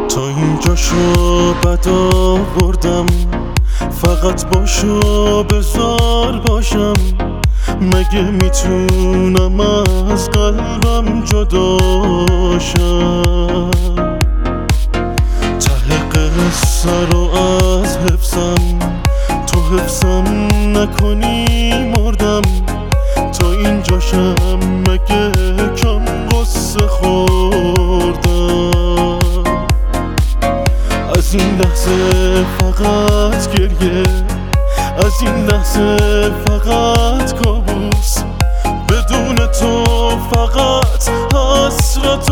تا اینجاشو بد آوردم، فقط باشو بذار باشم. مگه میتونم از قلبم جداشم؟ ته قصه رو از حفظم، تو حفظم نکنی مردم. تا اینجاشم مگه کم قصه خوردم؟ از این لحظه فقط گریه، از این لحظه فقط کابوس، بدون تو فقط حسرت و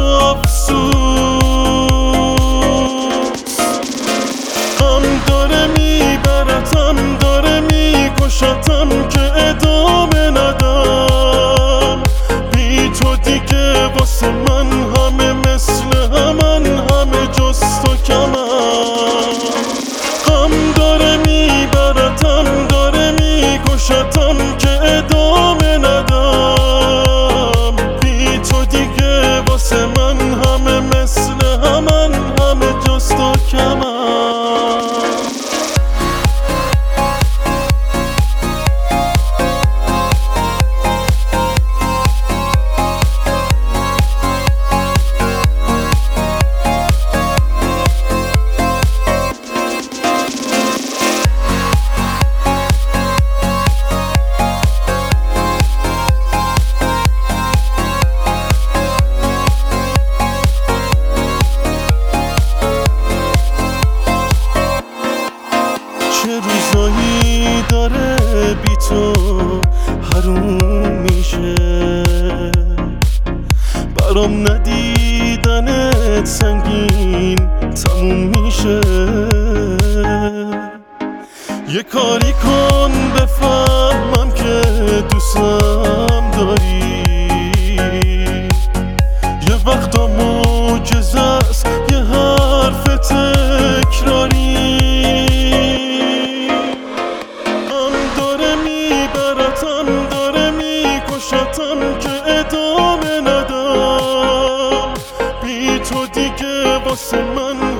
افسوس. غم داره میبرتم، داره میکشتم که ادامه ندم. بی تو دیگه واسه من همه مثل همن، همه جز تو کمن. غم داره میبرتم، داره میکشتم که ادامه ندم. بی تو دیگه واسه من همه مثل همن، همه جز تو کمن. چه روزایی داره بی تو حروم میشه، برام ندیدنت سنگین تموم میشه. یه کاری کن بفهمم که دوستم داری، یه وقتا معجزه است یه حرف تکراری. داره میکشتم که ادامه ندم. بی تو دیگه واسه من